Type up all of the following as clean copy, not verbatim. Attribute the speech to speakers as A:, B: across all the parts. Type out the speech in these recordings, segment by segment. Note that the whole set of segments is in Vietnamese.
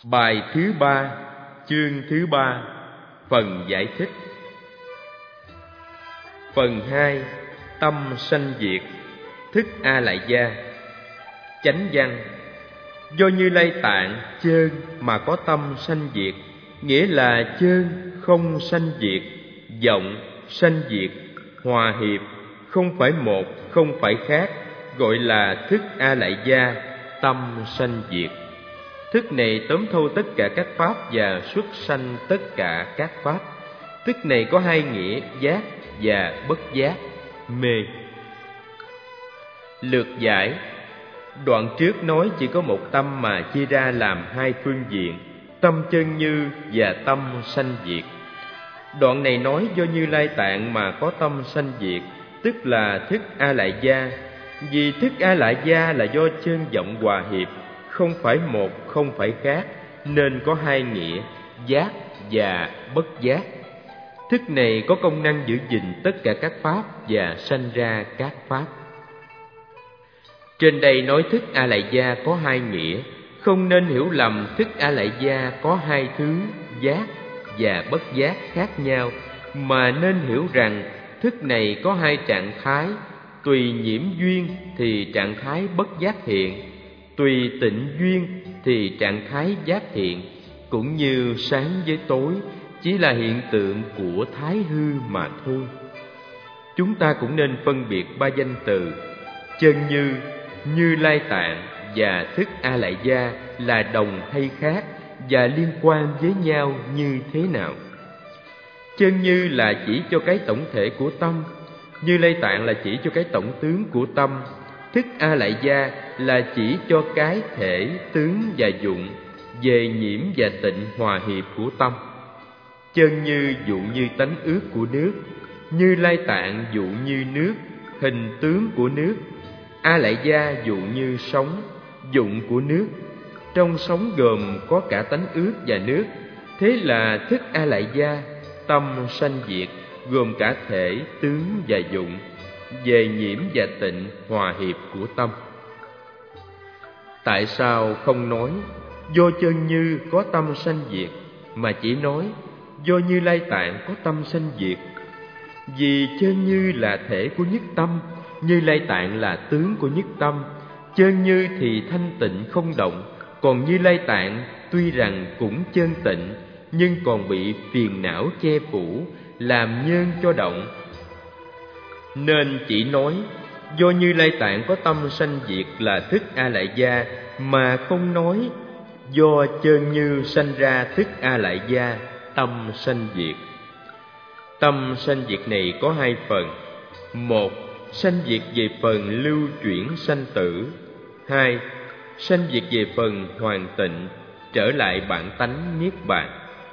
A: Bài thứ 3, chương thứ 3, phần giải thích. Phần 2, tâm sanh diệt, thức A Lại Gia. Chánh văn: do Như Lai Tạng chơn mà có tâm sanh diệt, nghĩa là chơn không sanh diệt, vọng sanh diệt, hòa hiệp, không phải một, không phải khác, gọi là thức A Lại Gia, tâm sanh diệt. Thức này tóm thâu tất cả các pháp và xuất sanh tất cả các pháp. Thức này có hai nghĩa, giác và bất giác, mê. Lược giải: đoạn trước nói chỉ có một tâm mà chia ra làm hai phương diện, tâm chân như và tâm sanh diệt. Đoạn này nói do Như Lai Tạng mà có tâm sanh diệt, tức là thức A Lại Gia. Vì thức A Lại Gia là do chân vọng hòa hiệp, không phải một, không phải khác, nên có hai nghĩa, giác và bất giác. Thức này có công năng giữ gìn tất cả các pháp và sanh ra các pháp. Trên đây nói thức A Lại Gia có hai nghĩa, không nên hiểu lầm thức A Lại Gia có hai thứ, giác và bất giác khác nhau, mà nên hiểu rằng thức này có hai trạng thái, tùy nhiễm duyên thì trạng thái bất giác hiện, tùy tịnh duyên thì trạng thái giác hiện, cũng như sáng với tối chỉ là hiện tượng của thái hư mà thôi. Chúng ta cũng nên phân biệt ba danh từ chân như, Như Lai Tạng và thức A Lại Gia là đồng hay khác và liên quan với nhau như thế nào. Chân như là chỉ cho cái tổng thể của tâm, Như Lai Tạng là chỉ cho cái tổng tướng của tâm, thức A Lại Gia là chỉ cho cái thể, tướng và dụng, về nhiễm và tịnh hòa hiệp của tâm. Chân như dụ như tánh ướt của nước, Như Lai Tạng dụ như nước, hình tướng của nước, A Lại Gia dụ như sóng, dụng của nước. Trong sóng gồm có cả tánh ướt và nước, thế là thức A Lại Gia, tâm sanh diệt, gồm cả thể, tướng và dụng, về nhiễm và tịnh hòa hiệp của tâm. Tại sao không nói do chân như có tâm sanh diệt, mà chỉ nói do Như Lai Tạng có tâm sanh diệt? Vì chân như là thể của nhất tâm, Như Lai Tạng là tướng của nhất tâm. Chân như thì thanh tịnh không động, còn Như Lai Tạng tuy rằng cũng chân tịnh, nhưng còn bị phiền não che phủ, làm nhân cho động. Nên chỉ nói do Như Lai Tạng có tâm sanh diệt là thức A Lại Gia, mà không nói do chân như sanh ra thức A Lại Gia, tâm sanh diệt. Tâm sanh diệt này có hai phần: một, sanh diệt về phần lưu chuyển sanh tử; hai, sanh diệt về phần hoàn tịnh, trở lại bản tánh niết bàn.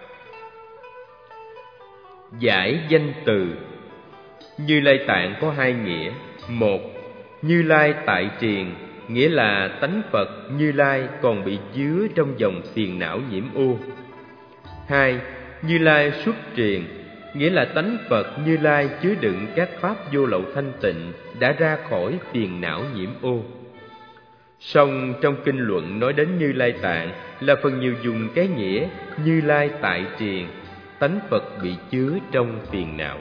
A: Giải danh từ: Như Lai Tạng có hai nghĩa. Một, Như Lai tại triền, nghĩa là tánh Phật Như Lai còn bị dứa trong dòng phiền não nhiễm ô. Hai, Như Lai xuất triền, nghĩa là tánh Phật Như Lai chứa đựng các pháp vô lậu thanh tịnh, đã ra khỏi phiền não nhiễm ô. Song trong kinh luận nói đến Như Lai Tạng là phần nhiều dùng cái nghĩa Như Lai tại triền, tánh Phật bị chứa trong phiền não.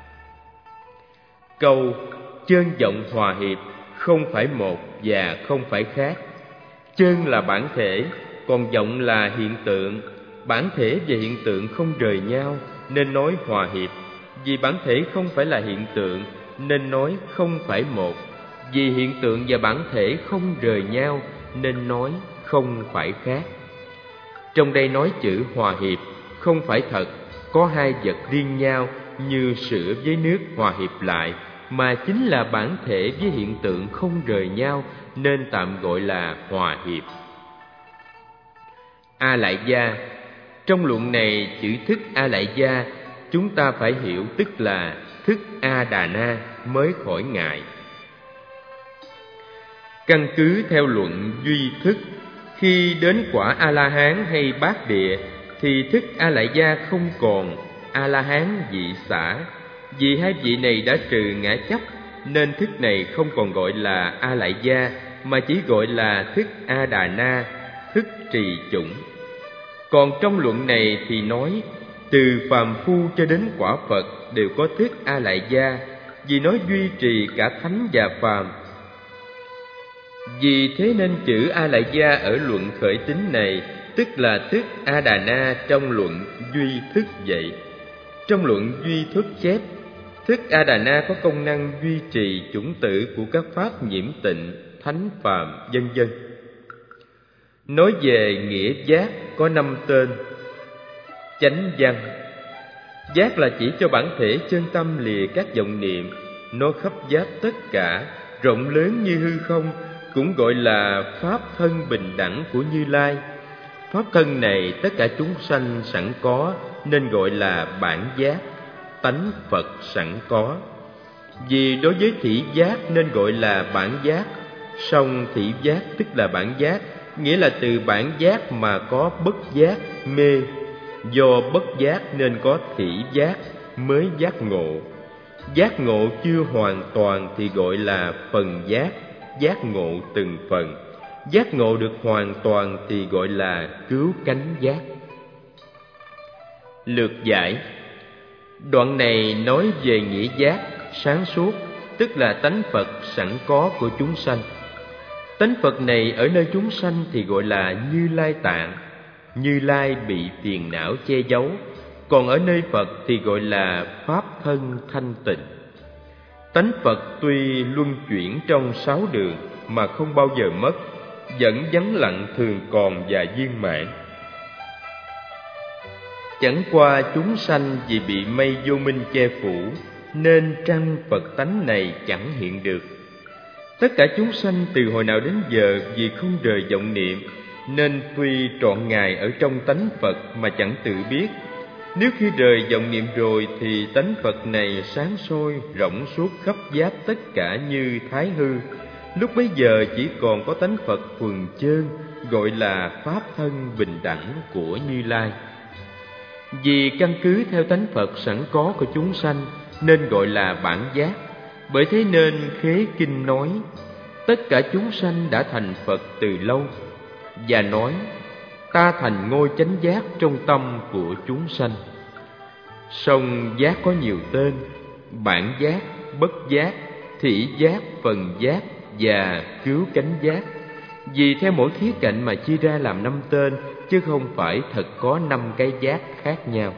A: Câu chân vọng hòa hiệp, không phải một và không phải khác. Chân là bản thể, còn vọng là hiện tượng. Bản thể và hiện tượng không rời nhau, nên nói hòa hiệp. Vì bản thể không phải là hiện tượng, nên nói không phải một. Vì hiện tượng và bản thể không rời nhau, nên nói không phải khác. Trong đây nói chữ hòa hiệp không phải thật, có hai vật riêng nhau như sữa với nước hòa hiệp lại, mà chính là bản thể với hiện tượng không rời nhau, nên tạm gọi là hòa hiệp. A Lại Gia. Trong luận này chữ thức A Lại Gia chúng ta phải hiểu tức là thức A Đà Na mới khỏi ngại. Căn cứ theo luận duy thức, khi đến quả A-la-hán hay bát địa thì thức A Lại Gia không còn, A-la-hán vị xả. Vì hai vị này đã trừ ngã chấp, nên thức này không còn gọi là A Lại Gia, mà chỉ gọi là thức A Đà Na, thức trì chủng. Còn trong luận này thì nói từ phàm phu cho đến quả Phật đều có thức A Lại Gia, vì nói duy trì cả thánh và phàm. Vì thế nên chữ A Lại Gia ở luận khởi tín này tức là thức A Đà Na trong luận duy thức vậy. Trong luận duy thức chép thức A Đà Na có công năng duy trì chủng tử của các pháp nhiễm tịnh, thánh phàm, vân vân. Nói về nghĩa giác có 5 tên. Chánh văn. Giác là chỉ cho bản thể chân tâm lìa các vọng niệm, nó khắp giáp tất cả, rộng lớn như hư không, cũng gọi là pháp thân bình đẳng của Như Lai. Pháp thân này tất cả chúng sanh sẵn có, nên gọi là bản giác, tánh Phật sẵn có. Vì đối với thị giác nên gọi là bản giác, song thị giác tức là bản giác, nghĩa là từ bản giác mà có bất giác, mê. Do bất giác nên có thị giác mới giác ngộ. Giác ngộ chưa hoàn toàn thì gọi là phần giác, giác ngộ từng phần. Giác ngộ được hoàn toàn thì gọi là cứu cánh giác. Lược giải. Đoạn này nói về nghĩa giác sáng suốt, tức là tánh Phật sẵn có của chúng sanh. Tánh Phật này ở nơi chúng sanh thì gọi là Như Lai Tạng. Như Lai bị phiền não che giấu, còn ở nơi Phật thì gọi là pháp thân thanh tịnh. Tánh Phật tuy luân chuyển trong 6 đường mà không bao giờ mất, vẫn vắng lặng thường còn và viên mãn. Chẳng qua chúng sanh vì bị mây vô minh che phủ, nên trăng Phật tánh này chẳng hiện được. Tất cả chúng sanh từ hồi nào đến giờ vì không rời vọng niệm, nên tuy trọn ngày ở trong tánh Phật mà chẳng tự biết. Nếu khi rời vọng niệm rồi thì tánh Phật này sáng soi rộng suốt khắp giáp tất cả như thái hư. Lúc bấy giờ chỉ còn có tánh Phật thuần chơn, gọi là pháp thân bình đẳng của Như Lai. Vì căn cứ theo tánh Phật sẵn có của chúng sanh nên gọi là bản giác. Bởi thế nên Khế Kinh nói tất cả chúng sanh đã thành Phật từ lâu, và nói ta thành ngôi chánh giác trong tâm của chúng sanh. Song giác có nhiều tên: bản giác, bất giác, thị giác, phần giác và cứu cánh giác. Vì theo mỗi khía cạnh mà chia ra làm 5 tên, chứ không phải thật có 5 cái giác khác nhau.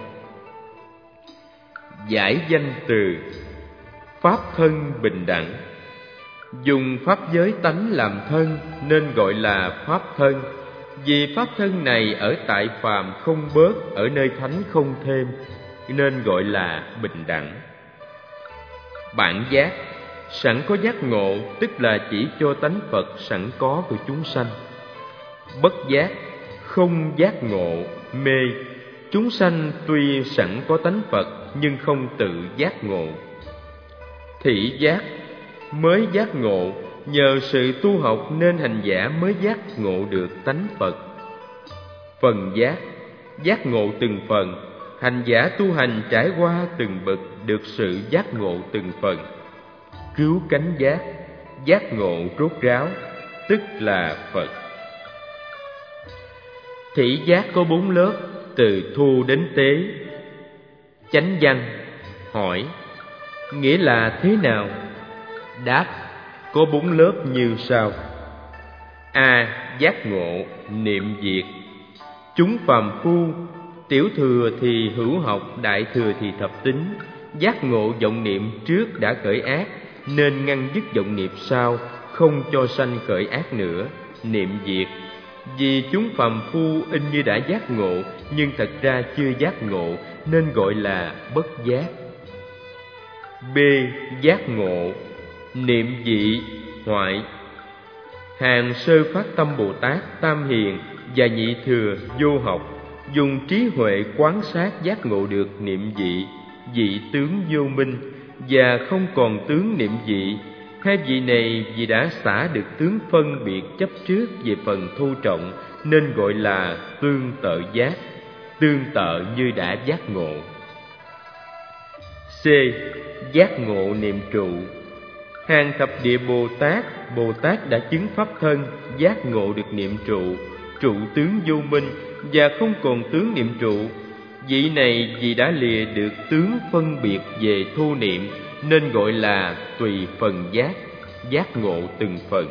A: Giải danh từ pháp thân bình đẳng. Dùng pháp giới tánh làm thân nên gọi là pháp thân. Vì pháp thân này ở tại phàm không bớt, ở nơi thánh không thêm, nên gọi là bình đẳng. Bản giác, sẵn có giác ngộ, tức là chỉ cho tánh Phật sẵn có của chúng sanh. Bất giác, không giác ngộ, mê. Chúng sanh tuy sẵn có tánh Phật nhưng không tự giác ngộ. Thị giác, mới giác ngộ, nhờ sự tu học nên hành giả mới giác ngộ được tánh Phật. Phần giác, giác ngộ từng phần, hành giả tu hành trải qua từng bậc được sự giác ngộ từng phần. Cứu cánh giác, giác ngộ rốt ráo, tức là Phật. Thị giác có 4 lớp, từ thu đến tế. Chánh văn. Hỏi: nghĩa là thế nào? Đáp: có 4 lớp như sau. A. Giác ngộ, niệm diệt. Chúng phàm phu, tiểu thừa thì hữu học, đại thừa thì thập tính. Giác ngộ vọng niệm trước đã khởi ác, nên ngăn dứt vọng niệm sau, không cho sanh khởi ác nữa, niệm diệt. Vì chúng phàm phu in như đã giác ngộ, nhưng thật ra chưa giác ngộ, nên gọi là bất giác. B. Giác ngộ, niệm dị, hoại. Hàng sơ phát tâm Bồ Tát, Tam Hiền và Nhị Thừa vô học, dùng trí huệ quán sát giác ngộ được niệm dị, dị tướng vô minh, và không còn tướng niệm dị. Hai vị này vì đã xả được tướng phân biệt chấp trước về phần thu trọng, nên gọi là tương tự giác, tương tự như đã giác ngộ. C. Giác ngộ niệm trụ. Hàng thập địa Bồ Tát đã chứng pháp thân, giác ngộ được niệm trụ, trụ tướng vô minh và không còn tướng niệm trụ. Vị này vì đã lìa được tướng phân biệt về thô niệm nên gọi là tùy phần giác, giác ngộ từng phần.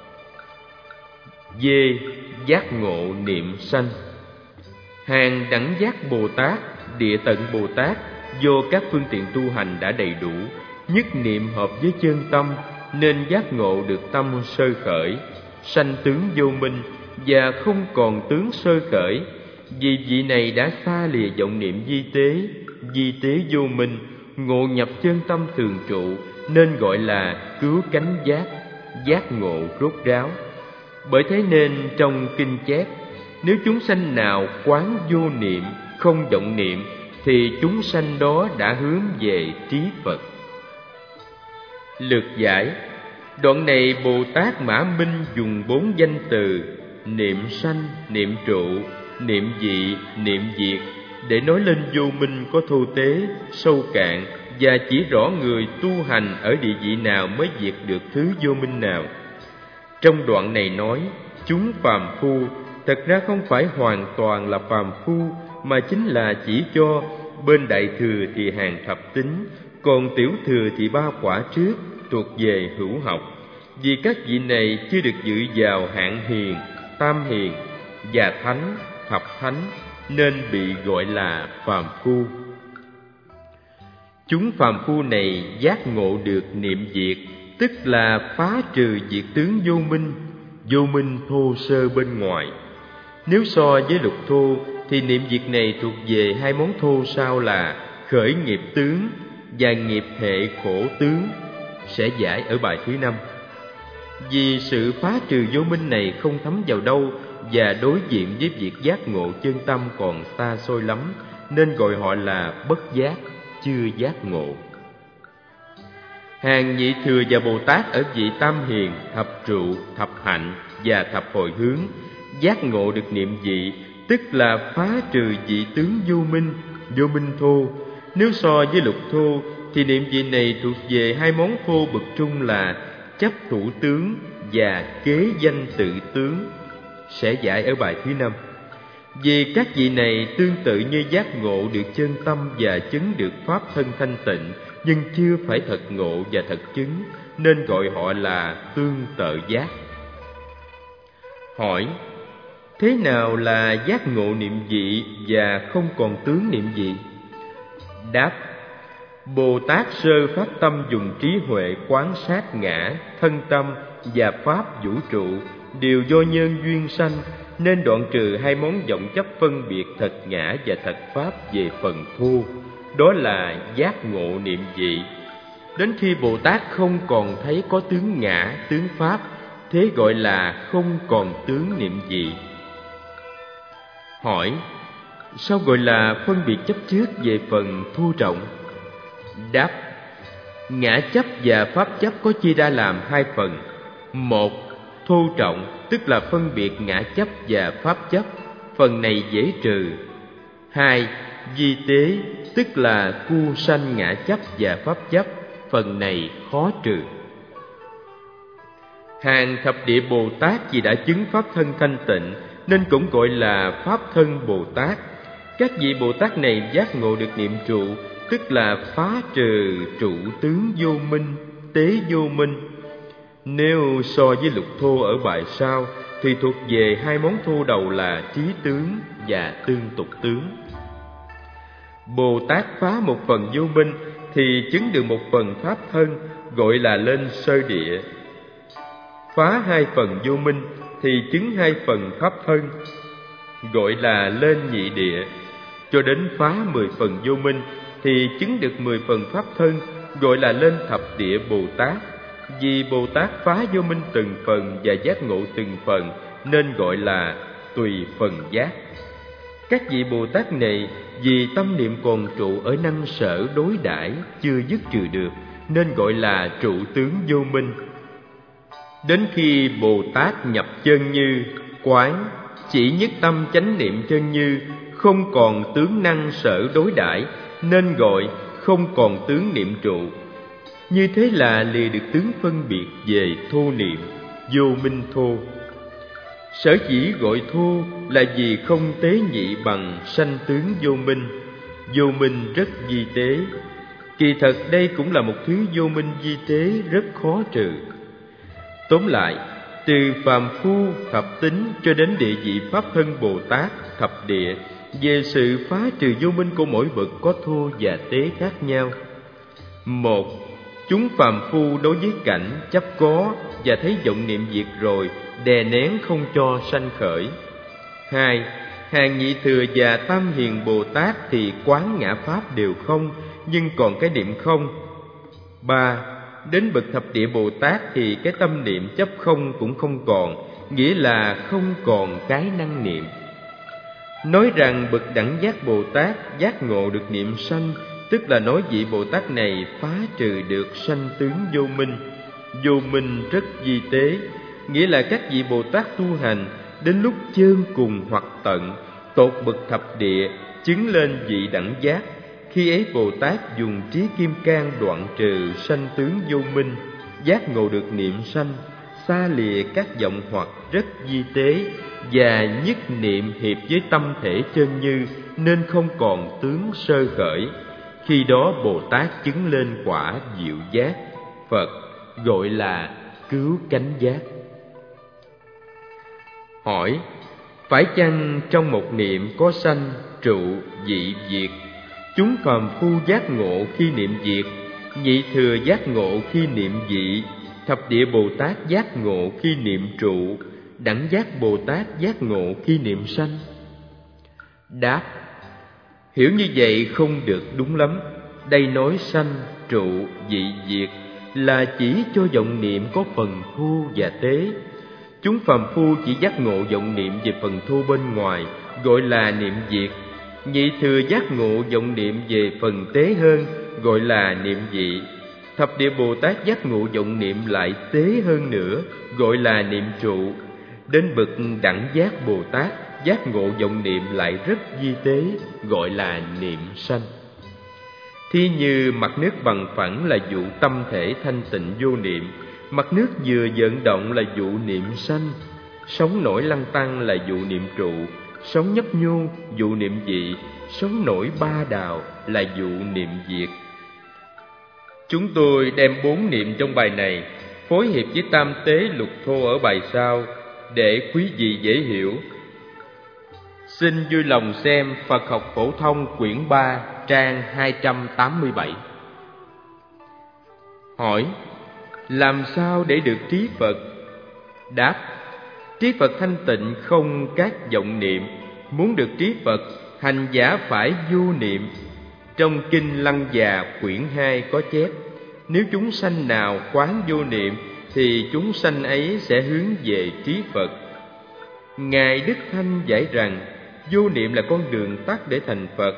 A: D. Giác ngộ niệm sanh. Hàng đẳng giác Bồ Tát, địa tận Bồ Tát do các phương tiện tu hành đã đầy đủ, nhất niệm hợp với chân tâm nên giác ngộ được tâm sơ khởi, sanh tướng vô minh và không còn tướng sơ khởi. Vì vị này đã xa lìa vọng niệm vi tế vô minh, ngộ nhập chân tâm thường trụ nên gọi là cứu cánh giác, giác ngộ rốt ráo. Bởi thế nên trong kinh chép, nếu chúng sanh nào quán vô niệm, không vọng niệm, thì chúng sanh đó đã hướng về trí Phật. Lược giải. Đoạn này Bồ Tát Mã Minh dùng 4 danh từ niệm sanh, niệm trụ, niệm dị, niệm diệt để nói lên vô minh có thô tế, sâu cạn và chỉ rõ người tu hành ở địa vị nào mới diệt được thứ vô minh nào. Trong đoạn này nói, chúng phàm phu thật ra không phải hoàn toàn là phàm phu, mà chính là chỉ cho bên đại thừa thì hàng thập tính, còn tiểu thừa thì 3 quả trước thuộc về hữu học. Vì các vị này chưa được dự vào hạng hiền, tam hiền và thánh, thập thánh nên bị gọi là phàm phu. Chúng phàm phu này giác ngộ được niệm diệt, tức là phá trừ diệt tướng vô minh thô sơ bên ngoài. Nếu so với lục thô thì niệm diệt này thuộc về 2 món thô sau là khởi nghiệp tướng và nghiệp hệ khổ tướng, sẽ giải ở bài thứ 5. Vì sự phá trừ vô minh này không thấm vào đâu và đối diện với việc giác ngộ chân tâm còn xa xôi lắm, nên gọi họ là bất giác, chưa giác ngộ. Hàng nhị thừa và Bồ Tát ở vị tam hiền, thập trụ, thập hạnh và thập hồi hướng giác ngộ được niệm dị, tức là phá trừ dị tướng vô minh thô. Nếu so với lục thô thì niệm dị này thuộc về 2 món thô bậc trung là chấp thủ tướng và kế danh tự tướng, sẽ giải ở bài thứ 5. Vì các vị này tương tự như giác ngộ được chân tâm và chứng được pháp thân thanh tịnh, nhưng chưa phải thật ngộ và thật chứng, nên gọi họ là tương tự giác. Hỏi: thế nào là giác ngộ niệm dị và không còn tướng niệm dị? Đáp: Bồ Tát sơ phát tâm dùng trí huệ quán sát ngã, thân tâm và pháp vũ trụ đều do nhân duyên sanh, nên đoạn trừ 2 món vọng chấp phân biệt thật ngã và thật pháp về phần thô, đó là giác ngộ niệm dị. Đến khi Bồ Tát không còn thấy có tướng ngã, tướng pháp, thế gọi là không còn tướng niệm dị. Hỏi: sao gọi là phân biệt chấp trước về phần thô trọng? Đáp: ngã chấp và pháp chấp có chia ra làm 2 phần. 1. Thô trọng, tức là phân biệt ngã chấp và pháp chấp, phần này dễ trừ. 2. Vi tế, tức là cu sanh ngã chấp và pháp chấp, phần này khó trừ. Hàng thập địa Bồ Tát vì đã chứng pháp thân thanh tịnh nên cũng gọi là pháp thân Bồ Tát. Các vị Bồ Tát này giác ngộ được niệm trụ, tức là phá trừ trụ tướng vô minh, tế vô minh. Nếu so với lục thô ở bài sau thì thuộc về 2 món thô đầu là trí tướng và tương tục tướng. Bồ Tát phá một phần vô minh thì chứng được một phần pháp thân, gọi là lên sơ địa. Phá 2 phần vô minh thì chứng 2 phần pháp thân, gọi là lên nhị địa. Cho đến phá 10 phần vô minh thì chứng được 10 phần pháp thân, gọi là lên thập địa Bồ Tát. Vì Bồ Tát phá vô minh từng phần và giác ngộ từng phần nên gọi là tùy phần giác. Các vị Bồ Tát này vì tâm niệm còn trụ ở năng sở đối đãi chưa dứt trừ được nên gọi là trụ tướng vô minh. Đến khi Bồ Tát nhập chân như, quán chỉ nhất tâm chánh niệm chân như, không còn tướng năng sở đối đãi nên gọi không còn tướng niệm trụ. Như thế là lìa được tướng phân biệt về thô niệm, vô minh thô. Sở dĩ gọi thô là vì không tế nhị bằng sanh tướng vô minh. Vô minh rất vi tế. Kỳ thật đây cũng là một thứ vô minh vi tế rất khó trừ. Tóm lại, từ phàm phu thập tính cho đến địa vị Pháp Thân Bồ Tát thập địa, về sự phá trừ vô minh của mỗi bậc có thô và tế khác nhau. Một, chúng phàm phu đối với cảnh chấp có và thấy vọng niệm diệt rồi, đè nén không cho sanh khởi. Hai, hàng nhị thừa và tam hiền Bồ Tát thì quán ngã pháp đều không, nhưng còn cái niệm không. Ba, đến bậc thập địa Bồ Tát thì cái tâm niệm chấp không cũng không còn, nghĩa là không còn cái năng niệm. Nói rằng bậc đẳng giác Bồ Tát giác ngộ được niệm sanh, tức là nói vị Bồ Tát này phá trừ được sanh tướng vô minh. Vô minh rất vi tế, nghĩa là các vị Bồ Tát tu hành đến lúc chơn cùng hoặc tận, tột bậc thập địa, chứng lên vị đẳng giác. Khi ấy Bồ Tát dùng trí kim cang đoạn trừ sanh tướng vô minh, giác ngộ được niệm sanh, xa lìa các vọng hoặc rất vi tế, và nhất niệm hiệp với tâm thể chân như, nên không còn tướng sơ khởi. Khi đó Bồ Tát chứng lên quả diệu giác, Phật gọi là cứu cánh giác. Hỏi: phải chăng trong một niệm có sanh, trụ, dị, diệt? Chúng phàm phu giác ngộ khi niệm diệt, nhị thừa giác ngộ khi niệm dị, thập địa Bồ Tát giác ngộ khi niệm trụ, đẳng giác Bồ Tát giác ngộ khi niệm sanh. Đáp: hiểu như vậy không được đúng lắm. Đây nói sanh, trụ, dị, diệt là chỉ cho vọng niệm có phần thô và tế. Chúng phàm phu chỉ giác ngộ vọng niệm về phần thô bên ngoài, gọi là niệm diệt. Nhị thừa giác ngộ vọng niệm về phần tế hơn, gọi là niệm dị. Thập địa Bồ Tát giác ngộ vọng niệm lại tế hơn nữa, gọi là niệm trụ. Đến bậc đẳng giác Bồ Tát giác ngộ vọng niệm lại rất vi tế, gọi là niệm sanh. Thí như mặt nước bằng phẳng là vụ tâm thể thanh tịnh vô niệm, mặt nước vừa vận động là vụ niệm sanh, sóng nổi lăn tăn là vụ niệm trụ, sóng nhấp nhô vụ niệm dị, sóng nổi ba đào là vụ niệm diệt. Chúng tôi đem 4 niệm trong bài này phối hợp với tam tế lục thô ở bài sau để quý vị dễ hiểu. Xin vui lòng xem Phật học phổ thông quyển 3 trang 287. Hỏi: làm sao để được trí Phật? Đáp: trí Phật thanh tịnh không các vọng niệm. Muốn được trí Phật, hành giả phải vô niệm. Trong kinh Lăng Già quyển 2 có chép: nếu chúng sanh nào quán vô niệm thì chúng sanh ấy sẽ hướng về trí Phật. Ngài Đức Thanh giải rằng vô niệm là con đường tắt để thành Phật.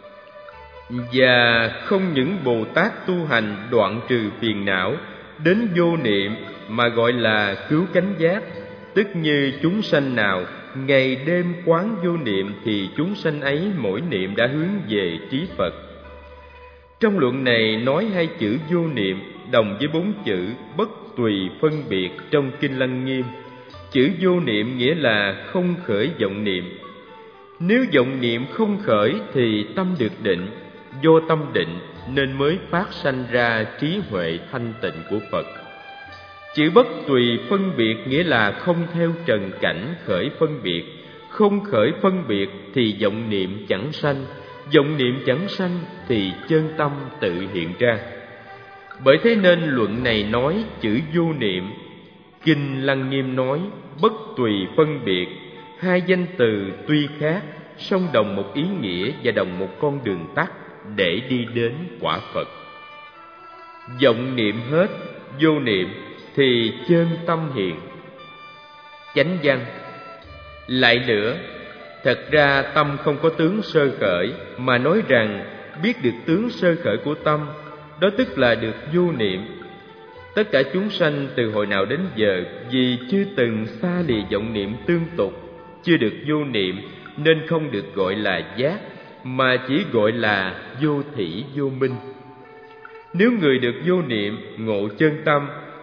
A: Và không những Bồ Tát tu hành đoạn trừ phiền não đến vô niệm mà gọi là cứu cánh giác, tức như chúng sanh nào ngày đêm quán vô niệm thì chúng sanh ấy mỗi niệm đã hướng về trí Phật. Trong luận này nói 2 chữ vô niệm đồng với 4 chữ bất tùy phân biệt trong kinh Lăng Nghiêm. Chữ vô niệm nghĩa là không khởi vọng niệm. Nếu vọng niệm không khởi thì tâm được định, do tâm định nên mới phát sanh ra trí huệ thanh tịnh của Phật. Chữ bất tùy phân biệt nghĩa là không theo trần cảnh khởi phân biệt. Không khởi phân biệt thì vọng niệm chẳng sanh, vọng niệm chẳng sanh thì chân tâm tự hiện ra. Bởi thế nên luận này nói chữ vô niệm. Kinh Lăng Nghiêm nói bất tùy phân biệt. 2 danh từ tuy khác, song đồng một ý nghĩa và đồng một con đường tắt để đi đến quả Phật. Vọng niệm hết, vô niệm thì chân tâm hiện. Chánh văn. Lại nữa, thật ra tâm không có tướng sơ khởi, mà nói rằng biết được tướng sơ khởi của tâm, đó tức là được vô niệm. Tất cả chúng sanh từ hồi nào đến giờ vì chưa từng xa lìa vọng niệm tương tục, chưa được vô niệm nên không được gọi là giác, mà chỉ gọi là vô thỉ vô minh. Nếu người được vô niệm ngộ chân tâm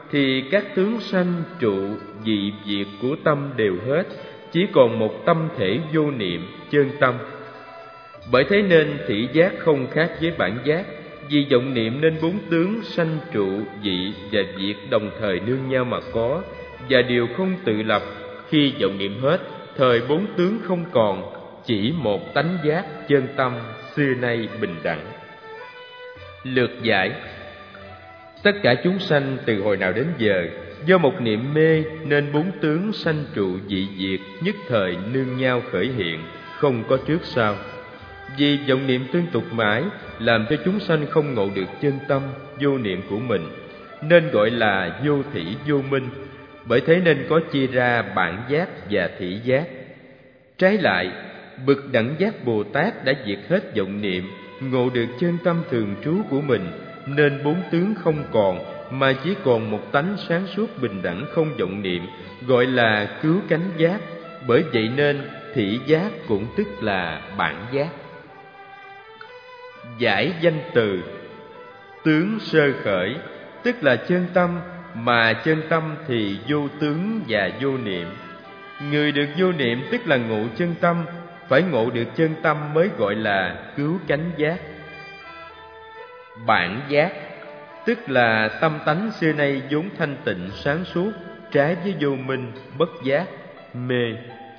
A: thì các tướng sanh trụ dị diệt của tâm đều hết, chỉ còn một tâm thể vô niệm, chân tâm. Bởi thế nên thị giác không khác với bản giác, vì vọng niệm nên bốn tướng sanh trụ dị và diệt đồng thời nương nhau mà có, và đều không tự lập. Khi vọng niệm hết, thời bốn tướng không còn, chỉ một tánh giác chân tâm xưa nay bình đẳng. Lược giải: tất cả chúng sanh từ hồi nào đến giờ, do một niệm mê nên bốn tướng sanh trụ dị diệt nhất thời nương nhau khởi hiện, không có trước sau. Vì vọng niệm tương tục mãi, làm cho chúng sanh không ngộ được chân tâm vô niệm của mình, nên gọi là vô thỉ vô minh. Bởi thế nên có chia ra bản giác và thị giác. Trái lại, bậc đẳng giác Bồ Tát đã diệt hết vọng niệm, ngộ được chân tâm thường trú của mình, nên bốn tướng không còn, mà chỉ còn một tánh sáng suốt bình đẳng không vọng niệm, gọi là cứu cánh giác. Bởi vậy nên thị giác cũng tức là bản giác. Giải danh từ: tướng sơ khởi, tức là chân tâm, mà chân tâm thì vô tướng và vô niệm. Người được vô niệm tức là ngộ chân tâm, phải ngộ được chân tâm mới gọi là cứu cánh giác. Bản giác, tức là tâm tánh xưa nay vốn thanh tịnh sáng suốt, trái với vô minh, bất giác, mê.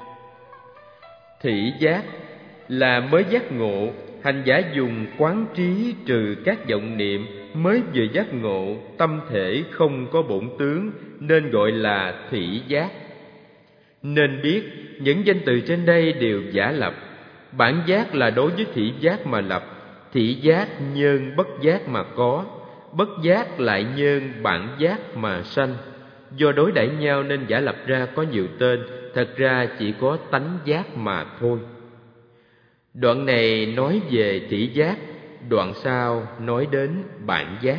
A: Thị giác là mới giác ngộ, hành giả dùng quán trí trừ các vọng niệm mới vừa giác ngộ, tâm thể không có bổn tướng, nên gọi là thị giác. Nên biết những danh từ trên đây đều giả lập. Bản giác là đối với thị giác mà lập, thị giác nhân bất giác mà có, bất giác lại nhân bản giác mà sanh. Do đối đãi nhau nên giả lập ra có nhiều tên, thật ra chỉ có tánh giác mà thôi. Đoạn này nói về thị giác, đoạn sau nói đến bản giác.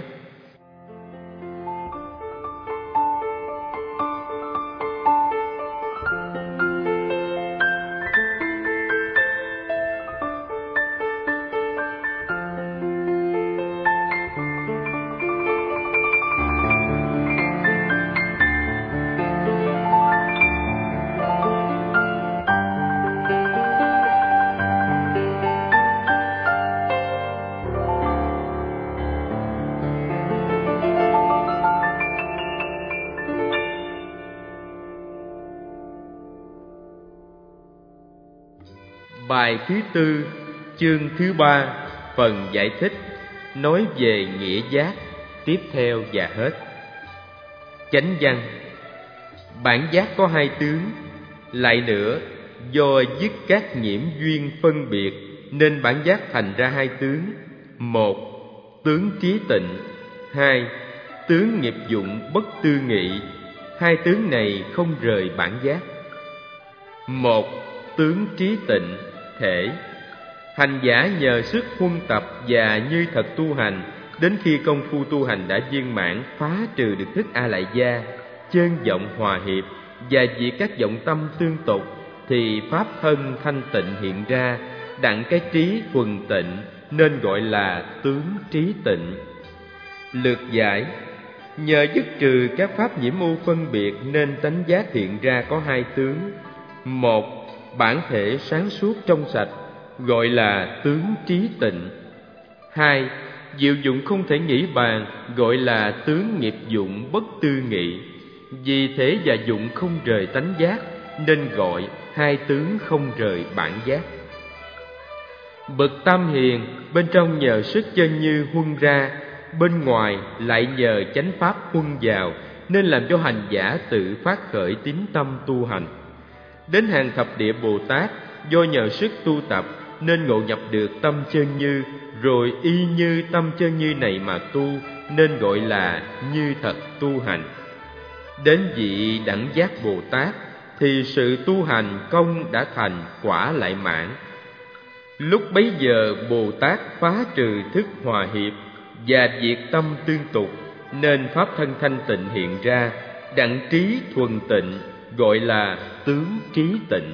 A: Bài thứ tư, chương thứ 3, phần giải thích, nói về nghĩa giác, tiếp theo và hết. Chánh văn: bản giác có hai tướng. Lại nữa, do dứt các nhiễm duyên phân biệt, nên bản giác thành ra hai tướng: một, tướng trí tịnh; hai, tướng nghiệp dụng bất tư nghị. Hai tướng này không rời bản giác. Một, tướng trí tịnh thể. Hành giả nhờ sức huân tập và như thật tu hành, đến khi công phu tu hành đã viên mãn, phá trừ được thức A Lại Gia, chân vọng hòa hiệp và diệt các vọng tâm tương tục, thì pháp thân thanh tịnh hiện ra, đặng cái trí thuần tịnh, nên gọi là tướng trí tịnh. Lược giải: nhờ dứt trừ các pháp nhiễm ô phân biệt, nên tánh giác hiện ra có hai tướng: một, bản thể sáng suốt trong sạch, gọi là tướng trí tịnh; hai, diệu dụng không thể nghĩ bàn, gọi là tướng nghiệp dụng bất tư nghị. Vì thể và dụng không rời tánh giác, nên gọi hai tướng không rời bản giác. Bậc tam hiền bên trong nhờ sức chân như huân ra, bên ngoài lại nhờ chánh pháp huân vào, nên làm cho hành giả tự phát khởi tín tâm tu hành. Đến hàng thập địa Bồ Tát, do nhờ sức tu tập nên ngộ nhập được tâm chân như, rồi y như tâm chân như này mà tu, nên gọi là như thật tu hành. Đến vị đẳng giác Bồ Tát thì sự tu hành công đã thành, quả lại mãn. Lúc bấy giờ Bồ Tát phá trừ thức hòa hiệp và diệt tâm tương tục, nên pháp thân thanh tịnh hiện ra, đặng trí thuần tịnh, gọi là tướng trí tịnh.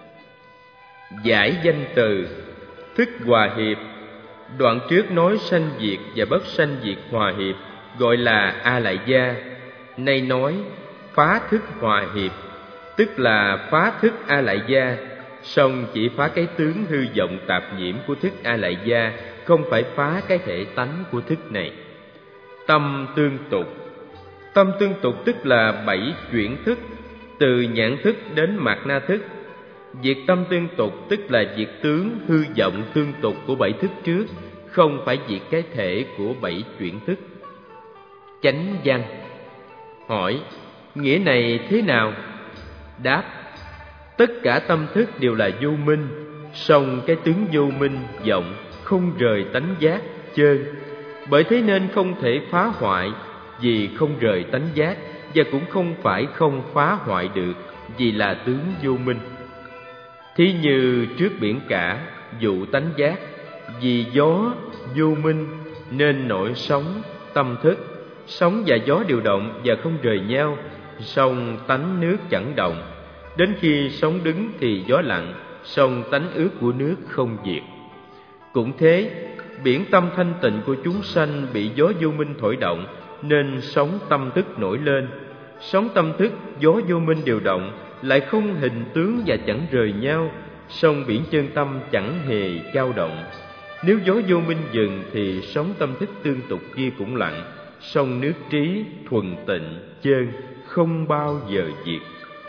A: Giải danh từ: thức hòa hiệp. Đoạn trước nói sanh diệt và bất sanh diệt hòa hiệp, gọi là A Lại Gia. nay nói phá thức hòa hiệp, tức là phá thức A Lại Gia, song chỉ phá cái tướng hư vọng tạp nhiễm của thức A Lại Gia, không phải phá cái thể tánh của thức này. Tâm tương tục. Tâm tương tục tức là 7 chuyển thức, từ nhãn thức đến mạt na thức. Diệt tâm tương tục tức là diệt tướng hư vọng tương tục của 7 thức trước, không phải diệt cái thể của 7 chuyển thức. Chánh văn. Hỏi: nghĩa này thế nào? Đáp: tất cả tâm thức đều là vô minh, song cái tướng vô minh vọng không rời tánh giác chơn. Bởi thế nên không thể phá hoại, vì không rời tánh giác, và cũng không phải không phá hoại được, vì là tướng vô minh. Thí như trước biển cả, dụ tánh giác, vì gió vô minh nên nổi sóng tâm thức. Sóng và gió đều động và không rời nhau, song tánh nước chẳng động. Đến khi sóng đứng thì gió lặng, song tánh ướt của nước không diệt. Cũng thế, biển tâm thanh tịnh của chúng sanh bị gió vô minh thổi động, nên sóng tâm thức nổi lên. Sóng tâm thức, gió vô minh đều động, lại không hình tướng và chẳng rời nhau, song biển chân tâm chẳng hề dao động. Nếu gió vô minh dừng thì sóng tâm thức tương tục kia cũng lặng, song nước trí thuần tịnh chơn, không bao giờ diệt.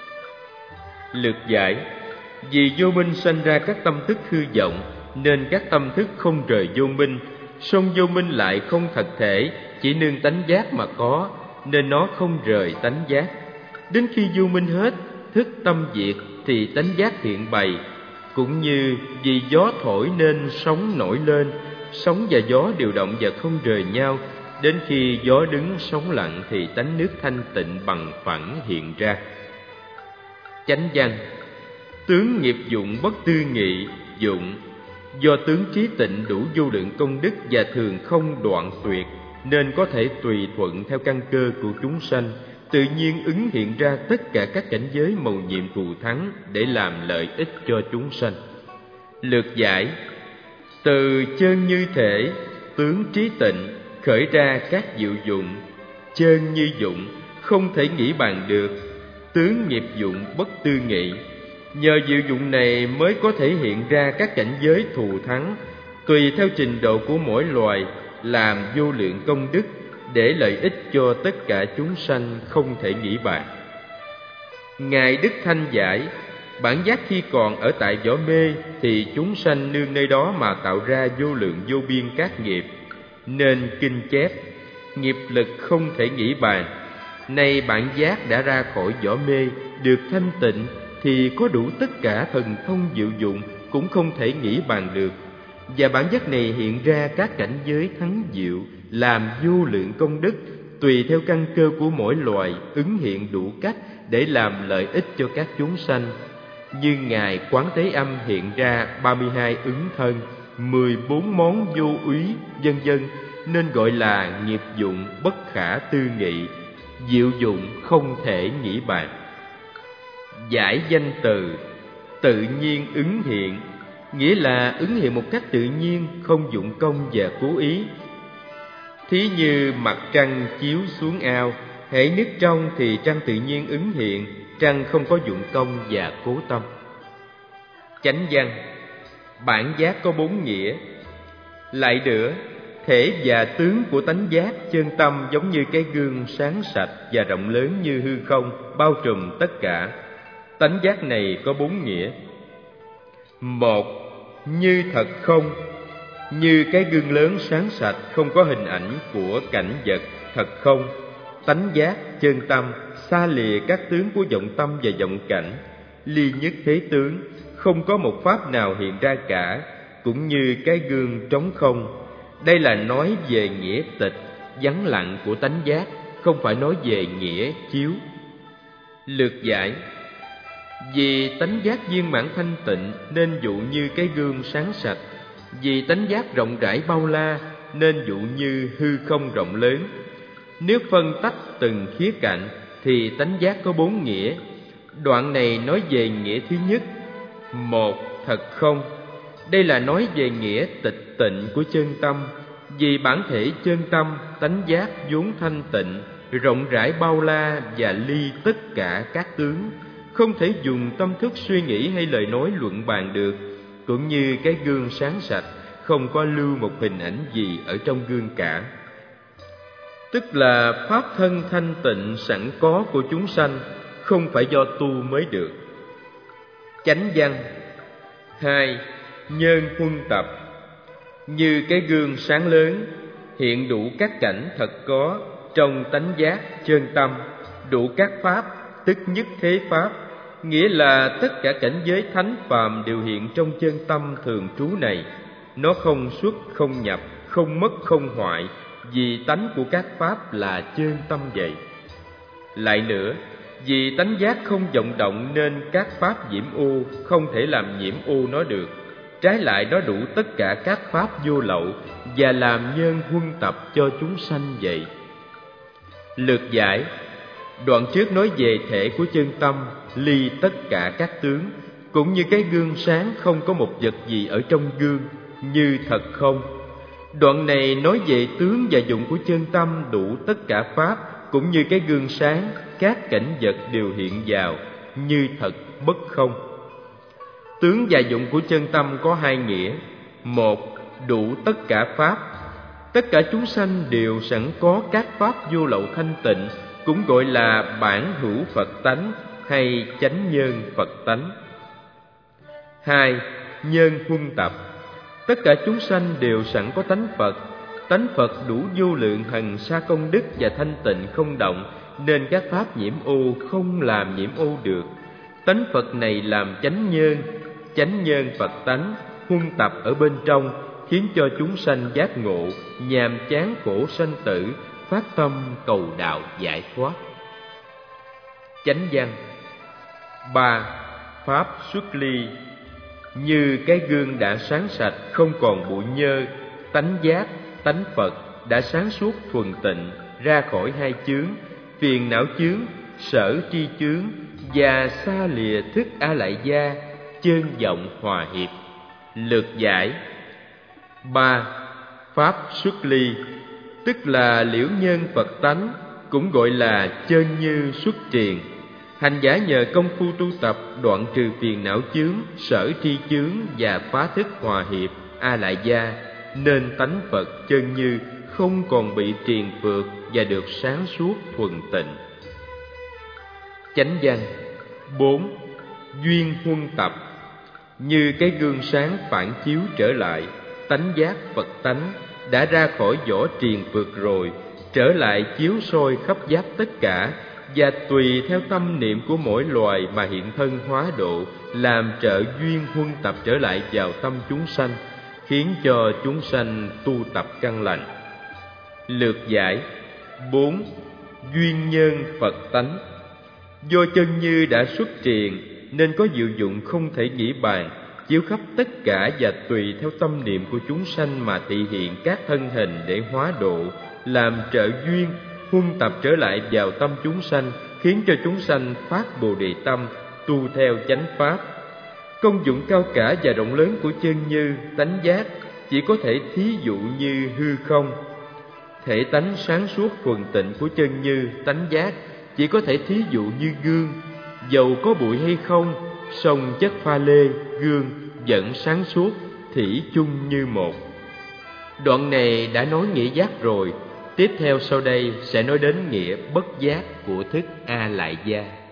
A: Lược giải. Vì vô minh sanh ra các tâm thức hư vọng, nên các tâm thức không rời vô minh, song vô minh lại không thật thể, chỉ nương tánh giác mà có, nên nó không rời tánh giác. Đến khi vô minh hết, thức tâm diệt thì tánh giác hiện bày. Cũng như vì gió thổi nên sóng nổi lên, sóng và gió đều động và không rời nhau. Đến khi gió đứng sóng lặng thì tánh nước thanh tịnh bằng phẳng hiện ra. Chánh văn. Tướng nghiệp dụng bất tư nghị dụng. Do tướng trí tịnh đủ vô lượng công đức và thường không đoạn tuyệt, nên có thể tùy thuận theo căn cơ của chúng sanh, tự nhiên ứng hiện ra tất cả các cảnh giới mầu nhiệm thù thắng để làm lợi ích cho chúng sanh. Lược giải. Từ chơn như thể, tướng trí tịnh khởi ra các diệu dụng. Chơn như dụng, không thể nghĩ bàn được. Tướng nghiệp dụng bất tư nghị. Nhờ diệu dụng này mới có thể hiện ra các cảnh giới thù thắng, tùy theo trình độ của mỗi loài, làm vô lượng công đức để lợi ích cho tất cả chúng sanh không thể nghĩ bàn. Ngài Đức Thanh giải: bản giác khi còn ở tại vỏ mê thì chúng sanh nương nơi đó mà tạo ra vô lượng vô biên các nghiệp, nên kinh chép nghiệp lực không thể nghĩ bàn. Nay bản giác đã ra khỏi vỏ mê, được thanh tịnh, thì có đủ tất cả thần thông diệu dụng, cũng không thể nghĩ bàn được. Và bản giác này hiện ra các cảnh giới thắng diệu, làm vô lượng công đức, tùy theo căn cơ của mỗi loài, ứng hiện đủ cách để làm lợi ích cho các chúng sanh. Như Ngài Quán Thế Âm hiện ra 32 ứng thân, 14 món vô úy, vân vân, nên gọi là nghiệp dụng bất khả tư nghị, diệu dụng không thể nghĩ bàn. Giải danh từ. Tự nhiên ứng hiện, nghĩa là ứng hiện một cách tự nhiên, không dụng công và cố ý. Thí như mặt trăng chiếu xuống ao, hễ nước trong thì trăng tự nhiên ứng hiện, trăng không có dụng công và cố tâm. Chánh văn. Bản giác có 4 nghĩa. Lại nữa, thể và tướng của tánh giác chân tâm giống như cái gương sáng sạch và rộng lớn như hư không, bao trùm tất cả. Tánh giác này có 4 nghĩa. 1. Như thật không. Như cái gương lớn sáng sạch, không có hình ảnh của cảnh vật, thật không. Tánh giác chân tâm xa lìa các tướng của vọng tâm và vọng cảnh, ly nhất thế tướng, không có một pháp nào hiện ra cả, cũng như cái gương trống không. Đây là nói về nghĩa tịch, vắng lặng của tánh giác, không phải nói về nghĩa chiếu. Lược giải. Vì tánh giác viên mãn thanh tịnh nên dụ như cái gương sáng sạch. Vì tánh giác rộng rãi bao la nên dụ như hư không rộng lớn. Nếu phân tách từng khía cạnh thì tánh giác có 4 nghĩa. Đoạn này nói về nghĩa thứ nhất. 1. Thật không. Đây là nói về nghĩa tịch tịnh của chân tâm. Vì bản thể chân tâm, tánh giác vốn thanh tịnh, rộng rãi bao la và ly tất cả các tướng, không thể dùng tâm thức suy nghĩ hay lời nói luận bàn được. Cũng như cái gương sáng sạch, không có lưu một hình ảnh gì ở trong gương cả. Tức là pháp thân thanh tịnh sẵn có của chúng sanh, không phải do tu mới được. Chánh văn 2. Nhân huân tập. Như cái gương sáng lớn, hiện đủ các cảnh thật có trong tánh giác chân tâm, đủ các pháp, tức nhất thế pháp, nghĩa là tất cả cảnh giới thánh phàm đều hiện trong chân tâm thường trú này. Nó không xuất không nhập, không mất không hoại, vì tánh của các pháp là chân tâm vậy. Lại nữa, vì tánh giác không vọng động nên các pháp nhiễm ô không thể làm nhiễm ô nó được. Trái lại, nó đủ tất cả các pháp vô lậu và làm nhân huân tập cho chúng sanh vậy. Lược giải. Đoạn trước nói về thể của chân tâm, ly tất cả các tướng, cũng như cái gương sáng không có một vật gì ở trong gương, như thật không. Đoạn này nói về tướng và dụng của chân tâm đủ tất cả pháp, cũng như cái gương sáng, các cảnh vật đều hiện vào, như thật bất không. Tướng và dụng của chân tâm có hai nghĩa. Một, đủ tất cả pháp. Tất cả chúng sanh đều sẵn có các pháp vô lậu thanh tịnh, cũng gọi là bản hữu Phật tánh hay chánh nhân Phật tánh. 2. Nhân huân tập. Tất cả chúng sanh đều sẵn có tánh Phật. Tánh Phật đủ vô lượng hằng sa công đức và thanh tịnh không động, nên các pháp nhiễm ô không làm nhiễm ô được. Tánh Phật này làm chánh nhân Phật tánh, huân tập ở bên trong, khiến cho chúng sanh giác ngộ, nhàm chán khổ sanh tử, phát tâm cầu đạo giải thoát. Chánh văn 3. Pháp xuất ly. Như cái gương đã sáng sạch, không còn bụi nhơ, tánh giác, tánh Phật đã sáng suốt thuần tịnh, ra khỏi hai chướng, phiền não chướng, sở tri chướng, và xa lìa thức A Lại Gia, chơn vọng hòa hiệp. Lược giải. 3. Pháp xuất ly, tức là liễu nhân Phật tánh, cũng gọi là chơn như xuất triền. Hành giả nhờ công phu tu tập đoạn trừ phiền não chướng, sở tri chướng và phá thức hòa hiệp A Lại Gia, nên tánh Phật chơn như không còn bị triền phược và được sáng suốt thuần tịnh. Chánh văn 4. Duyên huân tập. Như cái gương sáng phản chiếu trở lại, tánh giác Phật tánh đã ra khỏi vỏ triền phược rồi, trở lại chiếu soi khắp giáp tất cả, và tùy theo tâm niệm của mỗi loài mà hiện thân hóa độ, làm trợ duyên huân tập trở lại vào tâm chúng sanh, khiến cho chúng sanh tu tập căn lành. Lược giải. 4. Duyên nhân Phật tánh. Do chân như đã xuất triền nên có diệu dụng không thể nghĩ bàn, chiếu khắp tất cả và tùy theo tâm niệm của chúng sanh mà thị hiện các thân hình để hóa độ, làm trợ duyên huân tập trở lại vào tâm chúng sanh, khiến cho chúng sanh phát Bồ Đề tâm, tu theo chánh pháp. Công dụng cao cả và rộng lớn của chân như tánh giác chỉ có thể thí dụ như hư không. Thể tánh sáng suốt thuần tịnh của chân như tánh giác chỉ có thể thí dụ như gương. Dầu có bụi hay không, song chất pha lê, gương vẫn sáng suốt, thủy chung như một. Đoạn này đã nói nghĩa giác rồi, tiếp theo sau đây sẽ nói đến nghĩa bất giác của thức A Lại Gia.